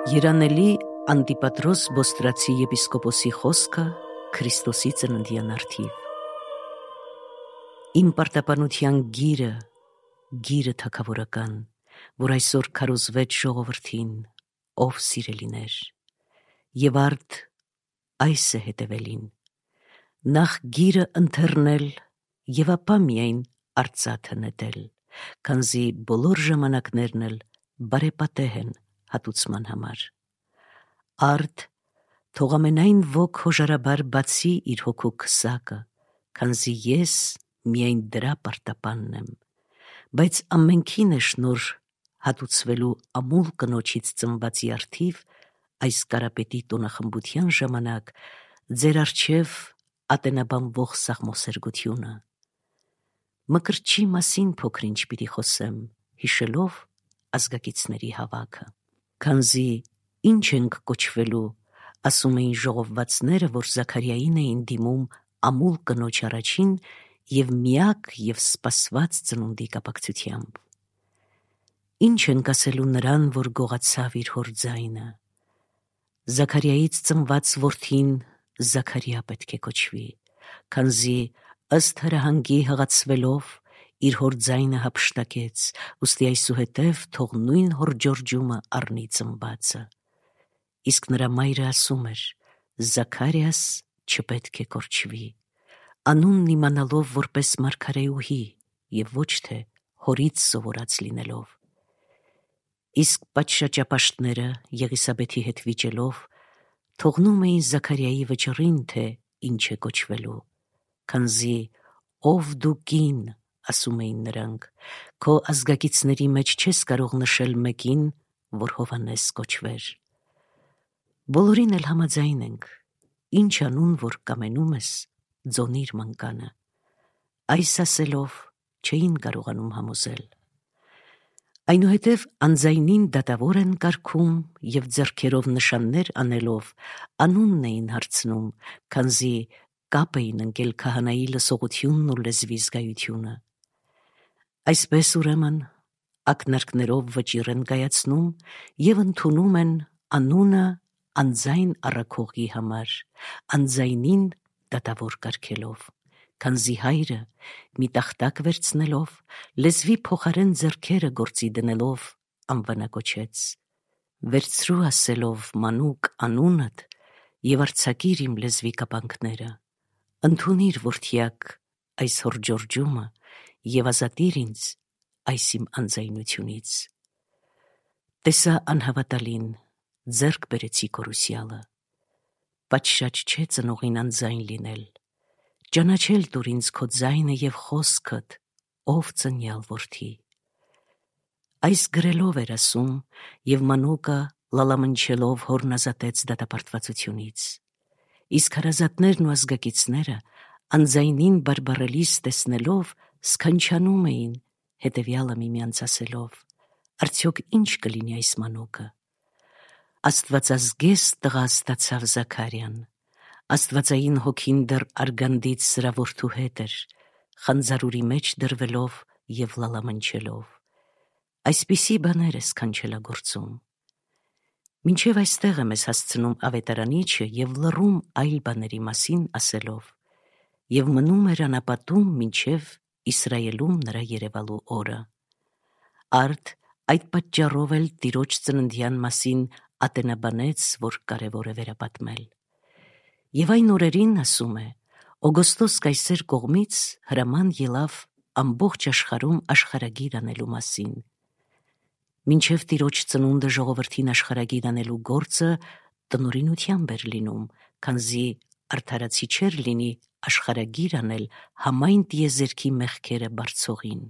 Երանելի Անտիպատրոս Բոստրացի եպիսկոպոսի խոսքը Քրիստոսի ծննդյան առթիվ։ Իմ պարտապանության գիրը թագավորական, որ այսօր քարոզվեց ժողովրդին, ով սիրելիներ, եւ արդ այս է հետևելին, նախ գիրը ընթեռնել եւ ապա միայն արծաթը նետել, քանզի բոլոր ժամանակներն էլ բարեպատեհ են հատուցման համար։ Արդ թող ամենայն ոք հոժարաբար բացի իր հոգու քսակը, քանզի ես միայն դրա պարտապանն եմ, բայց ամենքին է շնոր հատուցվելու ամուլ կնոջից ծնվածի առթիվ այս կարապետի տոնախմբության ժամանակ ձեր առջև ատենաբանվող սաղմոսերգությունը։ Մկրտչի մասին փոքր-ինչ պիտի խոսեմ, հիշելով ազգակիցների հավաքը, քանզի ինչ ենք կոչվելու, ասում էին ժողովվածները, որ Զաքարիային էին դիմում ամուլ կնոջ առաջին եւ միակ եւ սպասված ծնունդի կապակցությամբ։ Ինչ ենք ասելու նրան, որ գողացավ իր հոր ձայնը։ Զաքարիայից ծնված որդին Զաքարիա պետք է կոչվի, քանզի ըստ հրահանգի հղացվելով իր հոր ձայնը հափշտակեց, ուստի այսուհետև թող նույն հոր ջորջումը առնի ծնվածը։ Իսկ նրա մայրը ասում էր. Զաքարիաս չպետք է կոչվի, անունն իմանալով որպես մարգարեուհի եւ ոչ թե հորից սովորած լինելով։ Իսկ պատշաճապաշտները Եղիսաբեթի հետ վիճելով թողնում էին Զաքարիայի վճռին, թե ինչ է կոչվելու, քանզի ով դու կին, ասում էին նրանք, քո ազգակիցների մեջ չես կարող նշել մեկին, որ Հովհաննես կոչվեր։ Բոլորին էլ համաձայն ենք, ինչ անուն որ կամենում ես, ձոնիր մանկանը։ Այս ասելով չէին կարողանում համոզել։ Այնուհետև անձայնին դատավոր են կարգում եւ ձեռքերով նշաններ անելով անունն էին հարցնում, քանզի կապ էին ընկել քահանայի լսողությունն ու լեզվի զգայությունը։ Այսպես ուրեմն ակնարկներով վճիռ են կայացնում եւ ընդունում են անունը անձայն առաքողի համար, անձայնին դատավոր կարգելով, քանզի հայրը մի տախտակ վերցնելով, լեզվի փոխարեն ձեռքերը գործի դնելով անվանակոչեց, վերցրու ասելով մանուկ անունդ եւ արձակիր իմ լեզվի կապանքները, ընդունիր որդյակ այս հոր ջորջումը եւ ազատիր ինձ այս իմ անձայնությունից։ Տեսա անհավատալին, ձեռք բերեցի կորուսյալը, պատշաճ չէ ծնողին անձայն լինել, ճանաչել տուր ինձ քո ձայնը եւ խոսքդ, ով ծնյալ որդի։ Այս գրելով էր ասում եւ մանուկը լալամնչելով հորն ազատեց դատապարտվածությունից։ Իսկ հարազատներն ու ազգակիցները անձայնին բարբառելիս տեսնելով սքանչանում էին, հետևյալը միմյանց ասելով. արդյոք ինչ կլինի այս մանուկը։ Աստվածազգես տղա ստացավ Զաքարիան, աստվածային հոգին դեռ արգանդից սրա որդու հետ էր, խանձարուրի մեջ դրվելով եւ լալամնչելով։ Այսպիսի բաներ է սքանչելագործում։ Մինչև այստեղ է մեզ հասցնում ավետարանիչը եւ լռում այլ բաների մասին ասելով. եւ մնում էր անապատում մինչև Իսրայելում նրա երևալու օրը։ Արդ այդ պատճառով էլ տիրոջ ծննդյան մասին ատենաբանեց, որ կարևոր է վերապատմել։ Եվ այն օրերին, ասում է, Օգոստոս կայսեր կողմից հրաման ելավ ամբողջ աշխարհում աշխարհագիր անելու մասին։ Մինչև տիրոջ ծնունդը ժողովրդին աշխարհագիր անելու գործը տնօրինությամբ էր լինում, քանզի արդարացի չէր լինի աշխարհագիր անել համայն տիեզերքի մեղքերը բարձողին։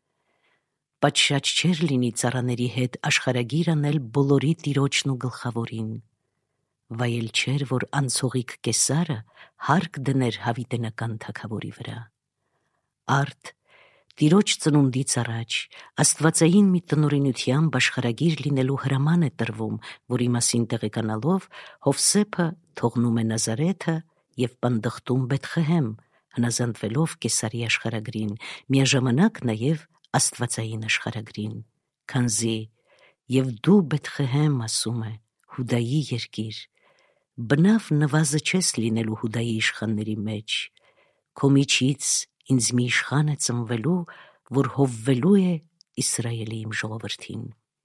Պատշաճ չէր լինի ծառաների հետ աշխարհագիր անել բոլորի տիրոջն ու գլխավորին։ Վայել չէր, որ անցողիկ կեսարը հարկ դներ հավիտենական թագավորի վրա։ Արդ տիրոջ ծնունդից առաջ աստվածային մի տնօրինությամբ աշխարհագիր լինելու հրաման է տրվում, որի մասին տեղեկանալով Հովսեփը թողնում է Նազարեթը եւ պնդղտում Բեթխեհեմ, հնազանդվելով կեսարի աշխարհագրին, միաժամանակ նաեւ աստվածային աշխարհագրին, քանզի եւ դու Բեթխեհեմ, ասում է, Հուդայի երկիր, բնավ նվազը չես լինելու Հուդայի իշխանների մեջ, քո միջից ինձ մի իշխան է ծնվելու, որ հովվելու է Իսրայելի իմ ժողովրդին։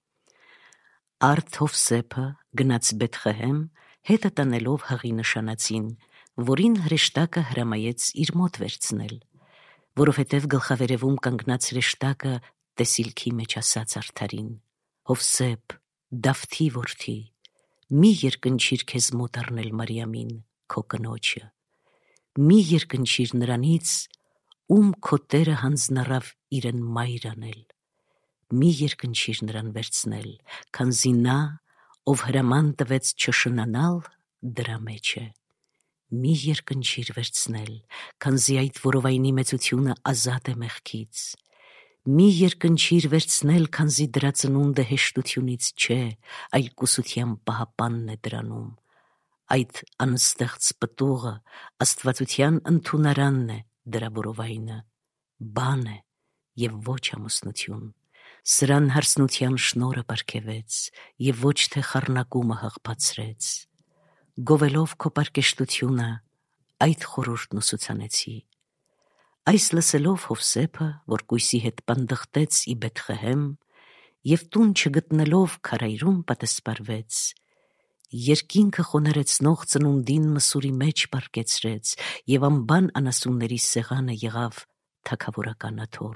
Արդ Հովսեփը գնաց Բեթխեհեմ, հետը տանելով հղի նշանածին, որին հրեշտակը հրամայեց իր մոտ վերցնել, որովհետև գլխավերևում կանգնած հրեշտակը տեսիլքի մեջ ասաց արդարին. Հովսեփ, Դավթի որդի, մի երկնչիր քեզ մոտ առնել Մարիամին, քո կնոջը, մի երկնչիր նրանից, ում քո Տերը հանձնառավ իրեն մայր անել, մի երկնչիր նրան վերցնել, քանզի նա, ով հրաման տվեց չշնանալ, դրա մեջ է, մի երկնչիր վերցնել, քանզի այդ որովայնի մեծությունը ազատ է մեղքից, մի երկնչիր վերցնել, քանզի դրա ծնունդը հեշտությունից չէ, այլ կուսության պահապանն է դրանում, այդ անստեղծ պտուղը աստվածության ընդունարանն է դրա որովայնը, բան է և ոչ ամուսնություն, սրան հարսնության շնորը պարգևեց և ոչ թե խառնակումը հղբացրեց, գովելով քո պարկեշտությունը, այդ խորհուրդն ուսուցանեցի։ Այս լսելով Հովսեփը, որ կույսի հետ պնդղտեց ի Բեթխեհեմ, և տուն չգտնելով քարայրում պատասպարվեց, երկինքը խոնարեցնող ծնունդին մսուրի մեջ պարկեցրեց, և անբան անասունների սեղանը եղավ թագավորական աթոռ։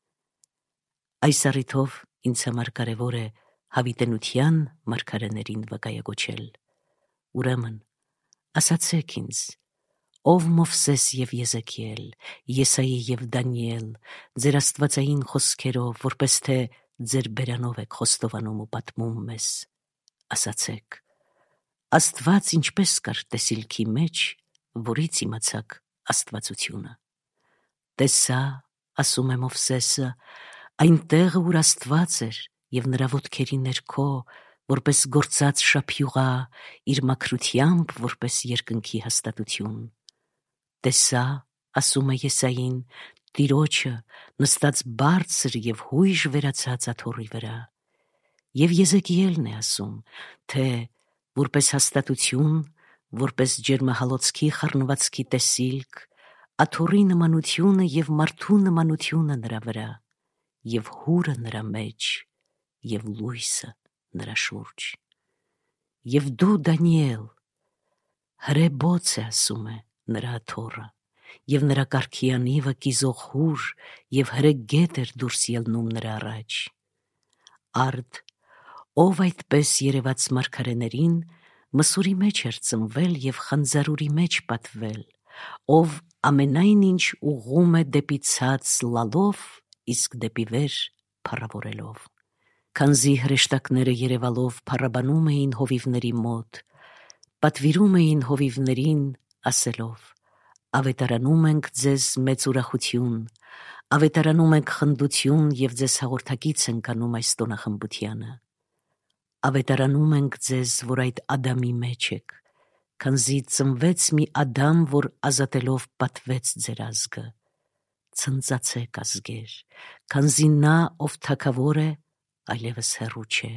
Այս առիթով ինձ համար կարևոր է հավիտենության մարգարեներին վկայագոչել։ Ուրեմն, ասացեք ինձ, ով Մովսես և Եզեքիել, Եսայի և Դանիել, ձեր աստվածային խոսքերով, որպես թե ձեր բերանով եք խոստովանում ու պատմում մեզ, ասացեք, Աստված ինչպես կար տեսիլքի մեջ, որից իմացաք աստվածությունը։ Տեսա, ասում է Մովսեսը, այն տեղը, ուր Աստված էր, և նրա ոտքերի ներքո, որպես գործած շափյուղա, իր մաքրությամբ, որպես երկնքի հաստատություն։ Տեսա, ասում է Եսային, Տիրոջը նստած բարձր և հույժ վերացած աթոռի վրա։ Եվ Եզեկիելն է ասում, թե որպես հաստատություն, որպես ջերմահալոցքի խառնվածքի տեսիլք, աթոռի նմանությունը և մարդու նմանությունը նրա վրա, և հուրը նրա մեջ, և լույսը նրա շուրջ։ Եվ դու, Դանիել, հրե բոց է, ասում է, նրա աթոռը, և նրա կառքի անիվը կիզող հուր և հրե գետ էր դուրս ելնում նրա առաջ։ Արդ, ով այդպես երևաց մարգարեներին, մսուրի մեջ էր ծնվել և խանձարուրի մեջ պատվել, ով ամենայն ինչ ուղղում է դեպի ցած լալով, իսկ դեպի վեր փառավորելով։ Քանզի հրեշտակները երևալով փառաբանում էին հովիվների մոտ, պատվիրում էին հովիվներին, ասելով. Ավետարանում ենք ձեզ մեծ ուրախություն, ավետարանում ենք խնդություն և ձեզ հաղորդակից ենք անում այս տոնախմբությանը։ Ավետարանում ենք ձեզ, որ այդ Ադամի մեջ եք, քանզի ծնվեց մի Ադամ, որ ազատելով պատվեց ձեր ազգը։ Ցնծացեք, ազգեր, քանզի նա, ով թագավոր է, այլևս հեռու չէ։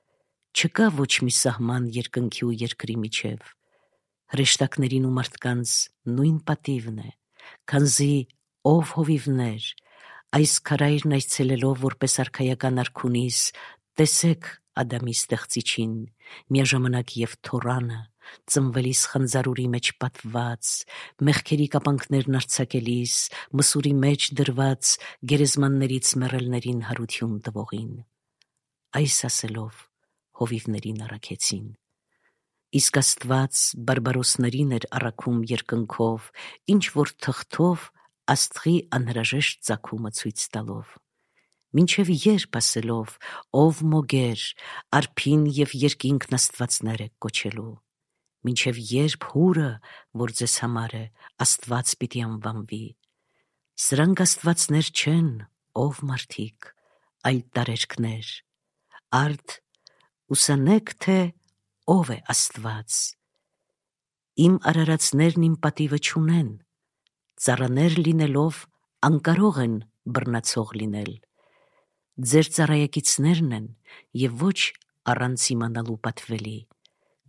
Չկա ոչ մի սահման երկնքի ու երկրի միջև, հրեշտակներին ու մարդկանց նույն պատիվն է, քանզի ով հովիվներ, այս քարայրն այցելելով որպես արքայական արքունիս, տեսեք Ադամի ստեղծիչին, միաժամանակ և Թորանը, ծնվելիս խանձարուրի մեջ պատված, մեղքերի կապանքներն արձակելիս, մսուրի մեջ դրված, գերեզմաններից մեռելներին հարություն տվողին։ Այս ասելով հովիվներին առաքեցին։ Իսկ Աստված բարբարոսներին էր առաքում երկնքով, ինչ որ թղթով աստղի անհրաժեշտ ծագումը ցույց տալով։ Մինչև երբ ասելով, ով մոգեր, արփին և երկինքն աստվածներ եք կոչելու, մինչև երբ հուրը, որ ձեզ համար է, Աստված պիտի անվանվի։ Սրանք աստվածներ չեն, ով մարդիկ, այլ տարերքներ։ Արդ ուսանեք, թե ով է Աստված։ Իմ արարածներն իմ պատիվը չունեն, ծառաներ լինելով անկարող են բռնացող լինել։ Ձեր ծառայակիցներն են և ոչ առանց իմանալու պատվելի,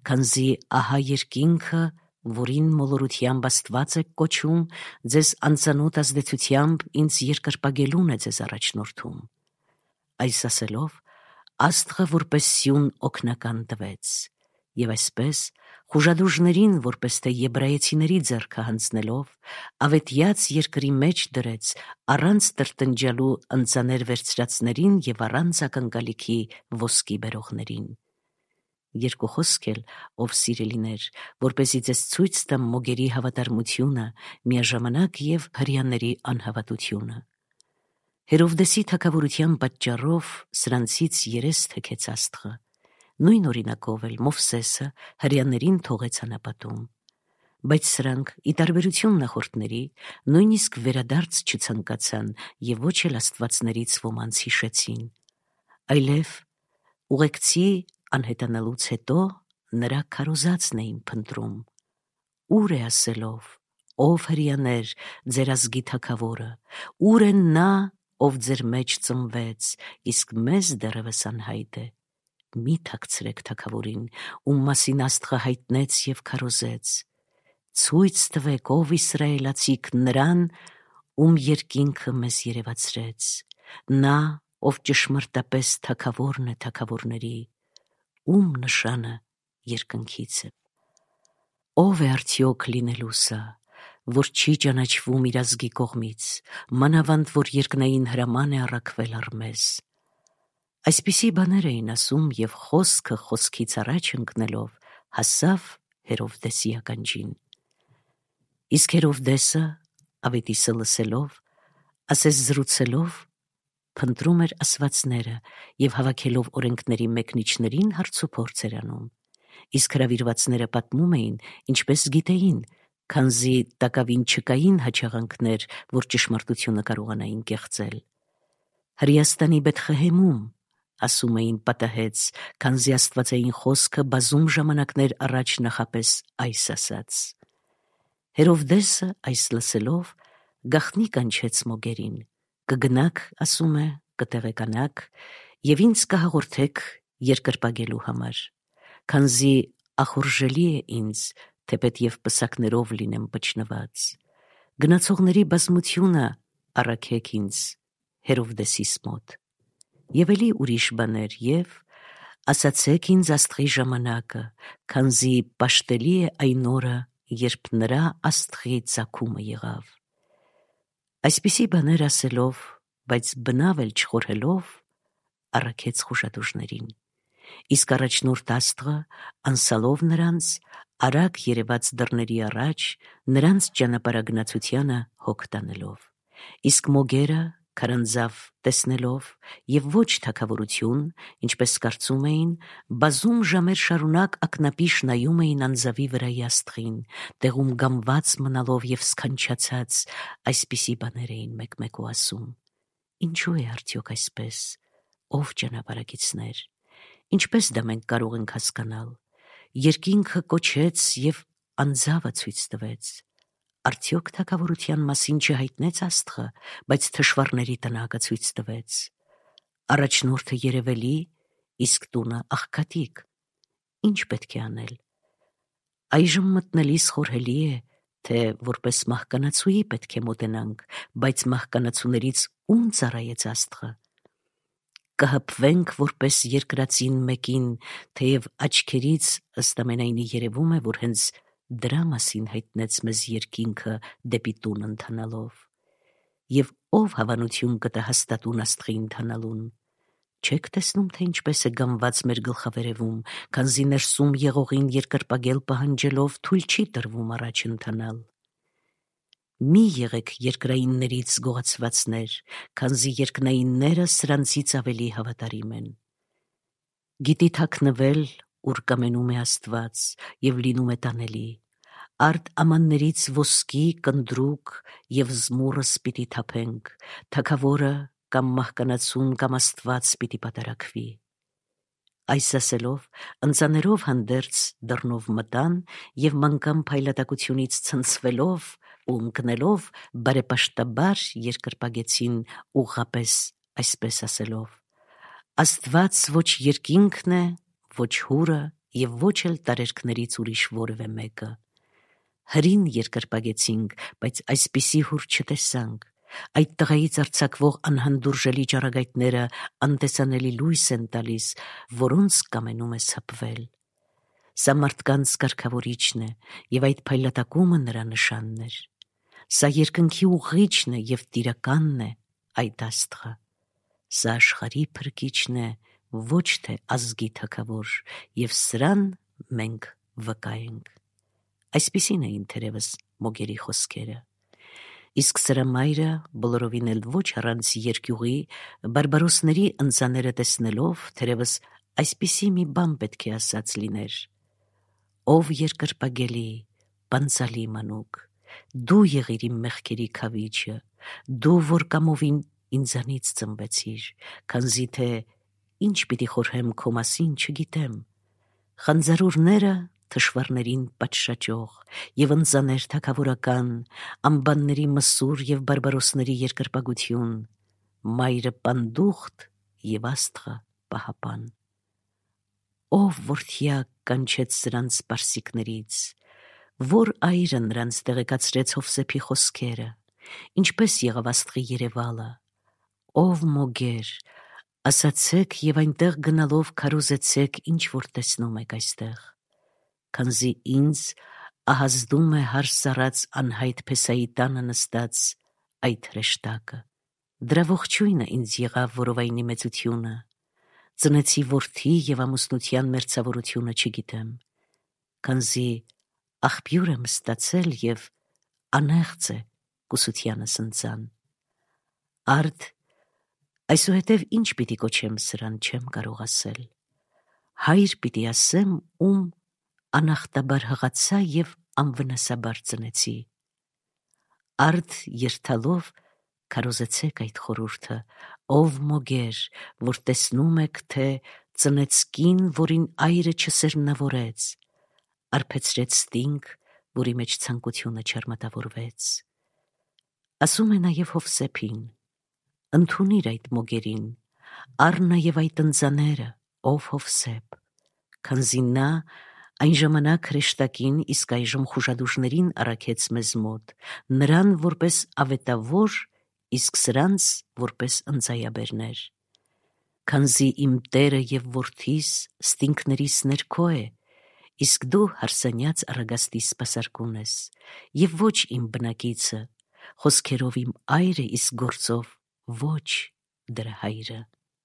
քանզի ահա երկինքը, որին մոլորությամբ Աստված է կոչում, ձեզ անծանոթ ազդեցությամբ ինձ երկրպագելուն է ձեզ առաջնորդում։ Այս ասելով, Աստղը որպես սյուն օգնական տվեց, եւ այսպես խուժադուժներին, որպես թե եբրայեցիների ձեռքը հանձնելով, ավետյաց երկրի մեջ դրեց առանց տրտնջալու ընծաներ վերցրածներին եւ առանց ակնկալիքի ոսկի բերողներին։ Երկու խոսք էլ, ով սիրելիներ, որպեսզի ձեզ ցույց տամ մոգերի հավատարմությունը, միաժամանակ եւ հրեաների անհավատությունը։ Հերովդեսի թագավորության պատճառով սրանցից երես թեքեց Աստղը, նույն օրինակով էլ Մովսեսը հրեաներին թողեց անապատում, բայց սրանք, ի տարբերություն նախորդների, նույնիսկ վերադարձ չցանկացան եւ ոչ էլ աստվածներից ոմանց հիշեցին, այլև ուղեկցի անհետանալուց հետո նրա քարոզածն էին փնտրում, ուր է ասելով, ով հրեաներ, ձեր ազգի թագավորը, ուր է նա, ով ձեր մեջ ծնվեց, իսկ մեզ դեռևս անհայտ է։ Մի թաքցրեք թագավորին, ում մասին Աստղը հայտնեց եւ քարոզեց, ցույց տվեք, ով իսրայելացիք, նրան, ում երկինքը մեզ երևացրեց, նա, ով ճշմարտապես թագավորն է թագավորների, ում նշանը երկնքից է։ Ով է արդյոք լինելու սա, որ չի ճանաչվում իր ազգի կողմից, մանավանդ որ երկնային հրաման է առաքվել առ մեզ։ Այսպիսի բաներ էին ասում եւ խոսքը խոսքից առաջ ընկնելով հասավ Հերովդեսի ականջին։ Իսկ Հերովդեսը ավետիսը լսելով, ասես զրուցելով, փնտրում էր ասվածները եւ հավաքելով օրենքների մեկնիչներին հարցուփորձ էր անում, իսկ հրավիրվածները պատմում էին, ինչպես գիտեին, քանզի տակավին չկային հաճախանքներ, որ ճշմարտությունը կարողանային կեղծել։ Հրեաստանի Բեթխեհեմում, ասում էին, պատահեց, քանզի աստվածային խոսքը բազում ժամանակներ առաջ նախապես այս ասաց։ Հերովդեսը այս լսելով գաղտնի կանչեց մոգերին, կգնաք, ասում է, կտեղեկանաք եւ ինձ կհաղորդեք երկրպագելու համար, քանզի ախորժելի է ինձ, թեպետ եւ պսակներով լինեմ պճնված։ Գնացողների բազմությունը առաքեք ինձ Հերովդեսիս մոտ։ Եվ էլի ուրիշ բաներ եւ ասացեք ինձ Աստղի ժամանակը, քանզի պաշտելի է այն օրը, երբ նրա Աստղի ծագումը եղավ։ Այսպիսի բաներ ասելով, բայց բնավ էլ չխորհելով, առաքեց խուժադուժներին։ Իսկ առաջնորդ Աստղը, անսալով նրանց, արագ երևաց դռների առաջ, նրանց ճանապարհագնացությանը հոգ տանելով։ Իսկ մոգերը քարանձավ տեսնելով եւ ոչ թագավորություն, ինչպես կարծում էին, բազում ժամեր շարունակ ակնապիշ նայում էին անձավի վրայի Աստղին, տեղում գամված մնալով եւ սքանչացած, այսպիսի բաներ էին մեկ-մեկու ասում։ Ինչու է արդյոք այսպես, ով ճանապարհագիցներ, ինչպես դա մենք կարող ենք հասկանալ։ Երկինքը կոչեց եւ անձավը ցույց տվեց։ Արդյոք թագավորության մասին չհայտնեց Աստղը, բայց թշվառների տնակը ցույց տվեց։ Առաջնորդը երևելի, իսկ տունը աղքատիկ։ Ինչ պետք է անել։ Այժմ մտնելիս խորհելի է, թե որպես մահկանացուի պետք է մոտենանք, բայց մահկանացուներից ում ծառայեց Աստղը։ Կհպվենք որպես երկրածին մեկին, թեև աչքերից ըստ ամենայնի երևում է, որ հենց դրա մասին հայտնեց մեզ երկինքը դեպի տուն ընթանալով։ Եվ ով հավանություն կտա հաստատուն Աստղի ընթանալուն։ Չեք տեսնում, թե ինչպես է գամված մեր գլխավերևում, քանզի ներսում եղողին երկրպագել պահանջելով թույլ չի տրվում առաջ ընթանալ։ Մի եղեք երկրայիններից գողացվածներ, քանզի երկնայինները սրանցից ավելի հավատարիմ են։ Գիտի թաքնվել, ուր կամենում է Աստված, եւ լինում է տանելի։ Արդ ամաններից ոսկի, կնդրուկ եւ զմուրս պիտի թափենք, թագավորը կամ մահկանացուն կամ Աստված պիտի պատարակվի։ Այս ասելով, ընծաներով հանդերձ դռնով մտան եւ մանկան փայլատակությունից ցնցվելով ու ընկնելով բարեպաշտաբար երկրպագեցին ուղղապես այսպես ասելով. Աստված ոչ երկինքն է, ոչ հուրը եւ ոչ էլ տարերքներից ուրիշ որևէ մեկը։ Հրին երկրպագեցինք, բայց այսպիսի հուր չտեսանք։ Այդ տղայից արձակվող անհանդուրժելի ճառագայթները անտեսանելի լույս են տալիս, որոնց կամենում ես հպվել։ Սա մարդկանց կարգավորիչն է, եւ այդ փայլատակումը նրա նշանն էր։ Սա երկնքի ուղղիչն է եւ տիրականն է այդ աստղը։ Սա աշխարհի փրկիչն է, ոչ թե ազգի թագավոր, եւ սրան մենք վկա ենք։ Այսպիսին էին թերևս Մոգերի խոսքերը։ Իսկ սրա մայրը բոլորովին էլ ոչ առանց երկյուղի բարբարոսների ընծաները տեսնելով թերևս այսպիսի մի բան պետք է ասած լիներ. «Ով երկրպագելի, բանցալի մանուկ, դու եղիր իմ մեղքերի քավիչը, դու որ կամովին ինձանից ծնվեցիր, քանզի թե ինչ պիտի խորհեմ քո մասին չգիտեմ, խանձարուրները թշվառներին պատշաճող եւ ընծաներ թագավորական, անբանների մսուր եւ բարբարոսների երկրպագություն, մայրը պանդուխտ եւ աստղը պահապան»։ Ով որդյակ կանչեց սրանց պարսիկներից, որ այրը նրանց տեղեկացրեց Հովսեփի խոսքերը, ինչպես եղավ աստղի երևալը, ով Մոգեր, ասացեք եւ այնտեղ գնալով քարոզեցեք, ինչ որ տեսնում եք այստեղ, քանզի ինձ ահազդում է հարս առած անհայտ Փեսայի տանը նստած այդ հրեշտակը։ Դրա ողջույնը ինձ եղավ որովայնի մեծությունը, ծնեցի որդի եւ ամուսնության մերձավորությունը չգիտեմ, քանզի աղբյուր եմ ստացել եւ անեղծ է կուսությանս ընծան։ Արդ այսուհետև ինչ պիտի կոչեմ սրան չեմ կարող ասել։ Հայր պիտի ասեմ, ում անախտաբար հղացա եւ անվնասաբար ծնեցի։ Արդ երթալով քարոզեցեք այդ խորհուրդը, ով Մոգեր, որ տեսնում եք, թե ծնեց կին, որին այրը չսերմնավորեց, արբեցրեց ստինգ, որի մեջ ցանկությունը չարմատավորվեց։ Ասում է նաև Հովսեփին. ընդունիր այդ Մոգերին, առ նաև այդ ընծաները, ով Հովսեփ, քանզի նա այն ժամանակ հրեշտակին, իսկ այժմ խուժադուժներին առաքեց մեզ մոտ, նրան որպես ավետավոր, իսկ սրանց որպես ընծայաբերներ։ Քանզի իմ Տերը եւ որդիս ստինքներիս ներքո է, իսկ դու հարսանյաց առագաստի սպասարկուն ես, եւ ոչ իմ բնակիցը, խոսքերով իմ այրը, իսկ գործով ոչ դրա հայրը։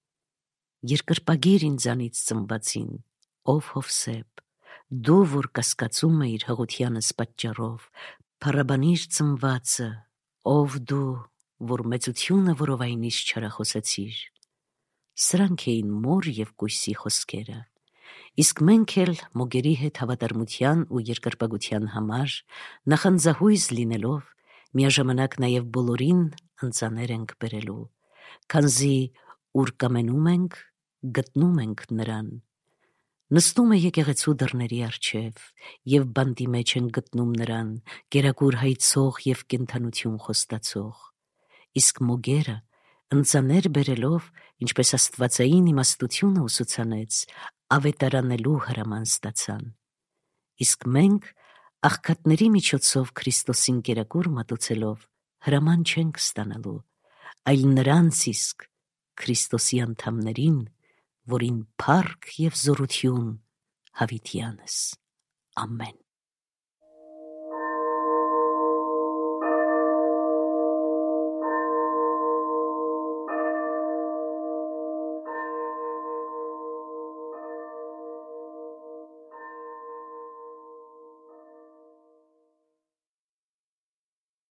Երկրպագիր ինձանից ծնվածին, ով Հովսեփ, դու որ կասկածում էիր հղությանս պատճառով, փառաբանիր ծնվածը, ով դու, որ մեծությունը որովայնից չարախոսեցիր։ Սրանք էին մոր եւ կույսի խոսքերը, իսկ մենք էլ Մոգերի հետ հավատարմության ու երկրպագության համար նախանձահույզ լինելով, միաժամանակ նաև բոլորին ընծաներ ենք բերելու, քանզի ուր կամենում ենք, գտնում ենք նրան։ Նստում է եկեղեցու դռների առջև, եւ բանտի մեջ են գտնում նրան, կերակուր հայցող եւ կենդանություն խոստացող։ Իսկ Մոգերը ընծաներ բերելով, ինչպես աստվածային իմաստությունը ուսուցանեց, ավետարանելու հրաման ստացան։ Իսկ մենք աղքատների միջոցով Քրիստոսին կերակուր մատուցելով հրաման չենք ստանալու, այլ նրանց իսկ Քրիստոսի անդամներին, որին փառք եւ զորություն հավիտյանս։ Ամեն։